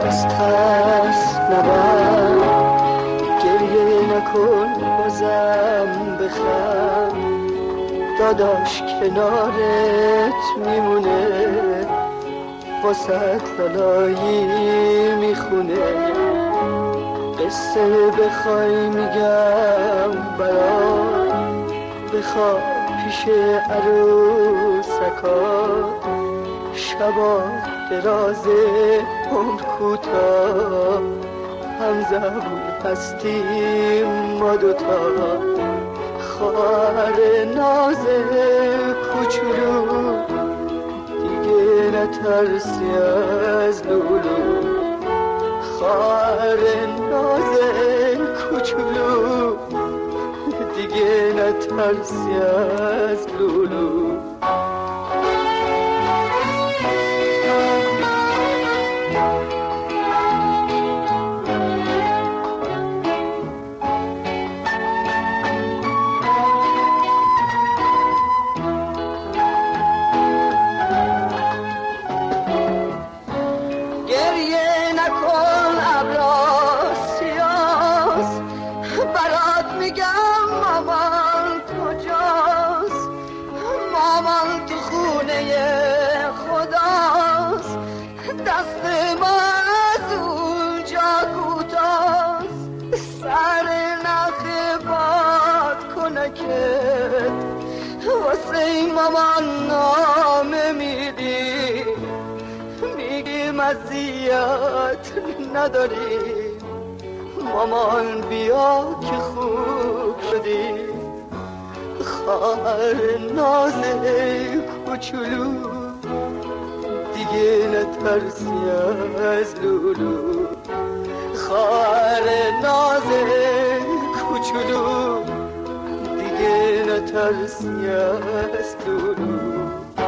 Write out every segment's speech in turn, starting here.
از ترس نبر، گریه نکن بازم بخند، داداش کنارت میمونه، واسه لالایی میخونه. قصه بخوای میگم برات، بخواب پیش عروسکا، شبا درازه عمر کوتاه، هم زبون هستیم ما دوتا. خواهر ناز کوچولو، دیگه نترسی از لولو. خواهر ناز کوچولو، دیگه نترسی از لولو. واسه مامان نامه میدی، میگی مزیت نداری، مامان بیا که خوب شدی. خواهر ناز کوچولو، دیگه نترسی از لولو. خواهر ناز کوچولو، دیگه نترسی از لولو.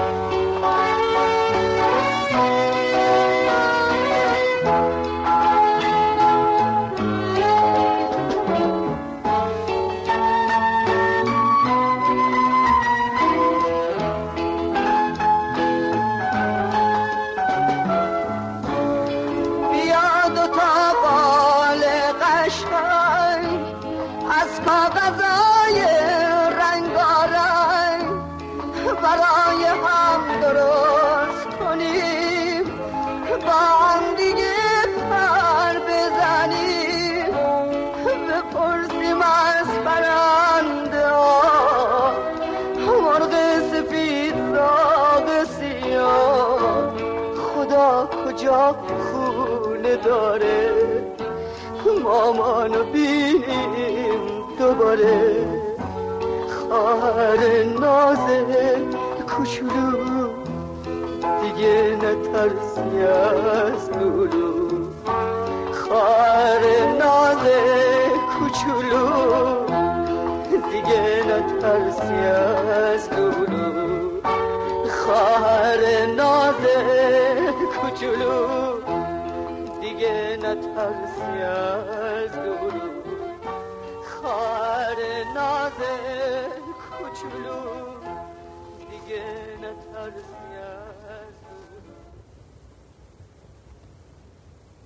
بیا دوتا بال قشنگ از کاغذای رنگارنگ، برای هم درست کنیم، با هم دیگه پر بزنیم، بپرسیم از پرنده ها، مرغ سفید زاغ سیاه، خدا کجا خونه داره، مامانو بینیم دوباره. خواهر ناز کوچولو، دیگه نترسی از لولو. خواهر ناز کوچولو، دیگه نترسی از لولو. خواهر ناز کوچولو، دیگه نترسی از لولو. خواهر ناز کوچولو، دیگه نترسی از